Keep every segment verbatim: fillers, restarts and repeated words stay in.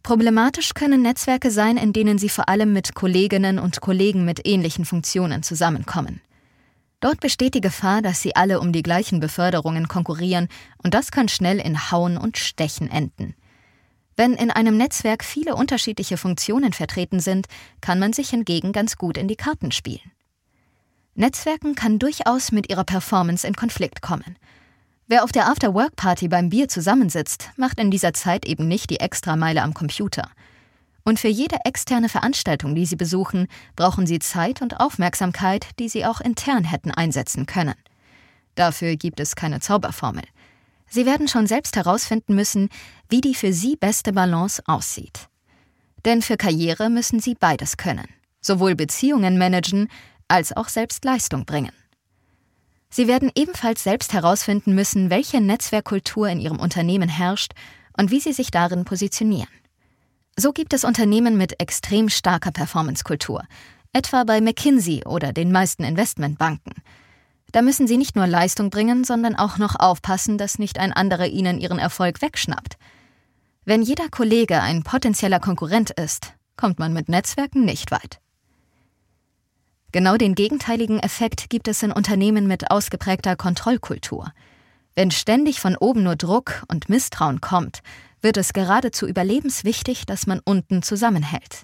Problematisch können Netzwerke sein, in denen Sie vor allem mit Kolleginnen und Kollegen mit ähnlichen Funktionen zusammenkommen. Dort besteht die Gefahr, dass Sie alle um die gleichen Beförderungen konkurrieren und das kann schnell in Hauen und Stechen enden. Wenn in einem Netzwerk viele unterschiedliche Funktionen vertreten sind, kann man sich hingegen ganz gut in die Karten spielen. Netzwerken kann durchaus mit ihrer Performance in Konflikt kommen. Wer auf der After-Work-Party beim Bier zusammensitzt, macht in dieser Zeit eben nicht die Extrameile am Computer. Und für jede externe Veranstaltung, die Sie besuchen, brauchen Sie Zeit und Aufmerksamkeit, die Sie auch intern hätten einsetzen können. Dafür gibt es keine Zauberformel. Sie werden schon selbst herausfinden müssen, wie die für Sie beste Balance aussieht. Denn für Karriere müssen Sie beides können. Sowohl Beziehungen managen, als auch selbst Leistung bringen. Sie werden ebenfalls selbst herausfinden müssen, welche Netzwerkkultur in Ihrem Unternehmen herrscht und wie Sie sich darin positionieren. So gibt es Unternehmen mit extrem starker Performancekultur, etwa bei McKinsey oder den meisten Investmentbanken. Da müssen Sie nicht nur Leistung bringen, sondern auch noch aufpassen, dass nicht ein anderer Ihnen Ihren Erfolg wegschnappt. Wenn jeder Kollege ein potenzieller Konkurrent ist, kommt man mit Netzwerken nicht weit. Genau den gegenteiligen Effekt gibt es in Unternehmen mit ausgeprägter Kontrollkultur. Wenn ständig von oben nur Druck und Misstrauen kommt, wird es geradezu überlebenswichtig, dass man unten zusammenhält.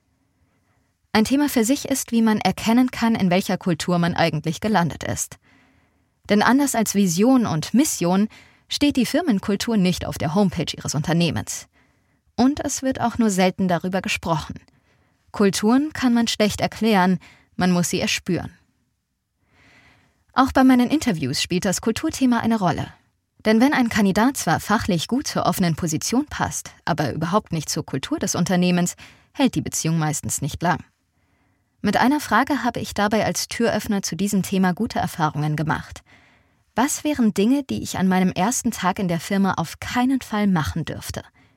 Ein Thema für sich ist, wie man erkennen kann, in welcher Kultur man eigentlich gelandet ist. Denn anders als Vision und Mission steht die Firmenkultur nicht auf der Homepage Ihres Unternehmens. Und es wird auch nur selten darüber gesprochen. Kulturen kann man schlecht erklären, man muss sie erspüren. Auch bei meinen Interviews spielt das Kulturthema eine Rolle. Denn wenn ein Kandidat zwar fachlich gut zur offenen Position passt, aber überhaupt nicht zur Kultur des Unternehmens, hält die Beziehung meistens nicht lang. Mit einer Frage habe ich dabei als Türöffner zu diesem Thema gute Erfahrungen gemacht. Was wären Dinge, die ich an meinem ersten Tag in der Firma auf keinen Fall machen dürfte?